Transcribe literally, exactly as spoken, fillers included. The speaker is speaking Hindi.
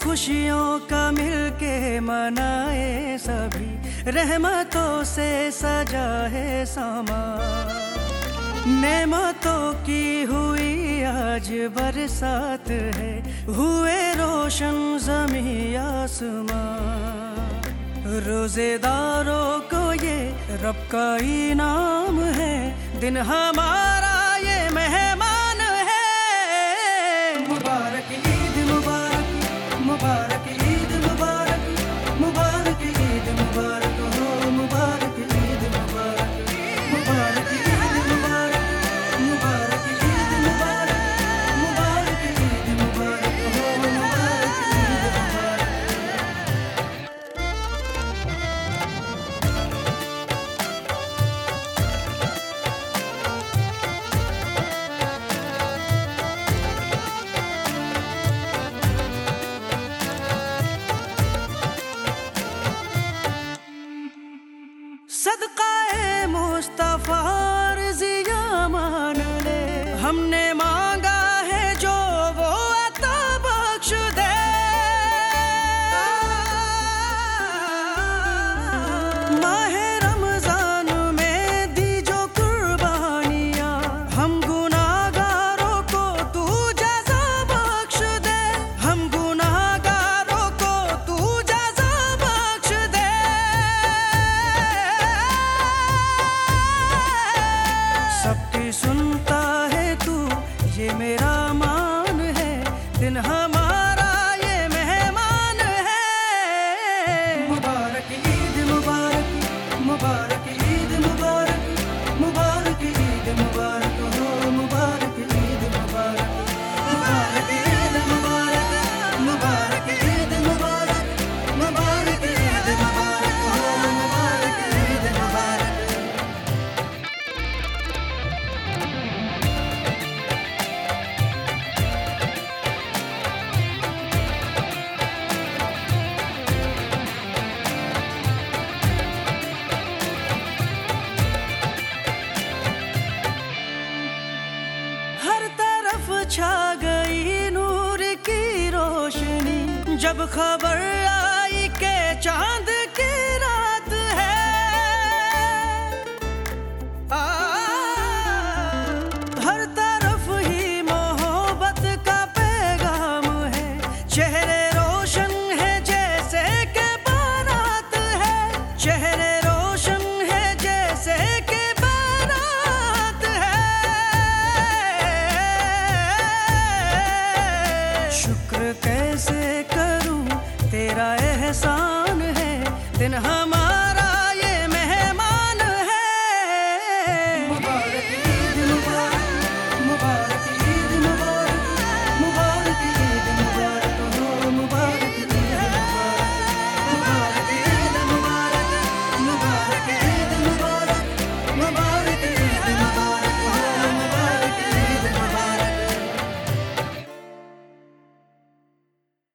खुशियों का मिलके मनाए सभी, रहमतों से सजा है समा। नेमतों की हुई आज बरसात है, हुए रोशन ज़मीं आसमां। रोज़ेदारों को ये रब का इनाम है, दिन हमारा ये मेहमान है। मुबारक ईद मुबारक, मुबारक ईद मुबारक, मुबारक ईद मुबारक हो, मुबारक ईद मुबारक, मुबारक ईद मुबारक, मुबारक ईद मुबारक, मुबारक ईद मुबारक हो, मुबारक ईद मुबारक। सदक़ाए मुस्तफ़ा रज़िया मान ले, हमने मांगा है जो वो अता बख्श दे। माहे रमज़ान में दी जो कुर्बानियाँ, हम गुनाहगारों को तू जज़ा बख्श दे। हम गुनाहगारों को तू जज़ा बख्श दे। सबकी सुनता है तू, ये मेरा मान है, दिन हमारा ये मेहमान है। मुबारक ईद मुबारक, मुबारक ईद मुबारक, मुबारक ईद मुबारक हो, मुबारक ईद मुबारक, मुबारक ईद मुबारक, मुबारक ईद मुबारक, मुबारक ईद मुबारक हो, मुबारक ईद मुबारक। हर तरफ छा गई नूर की रोशनी, जब खबर आई के चांद की रात है। आ, हर तरफ ही मोहब्बत का पैगाम है, चेहरे रोशन है जैसे के बारात है। चेहरे रोशन है जैसे के बारात है। शुक्र कैसे करूं तेरा एहसान है, दिन हम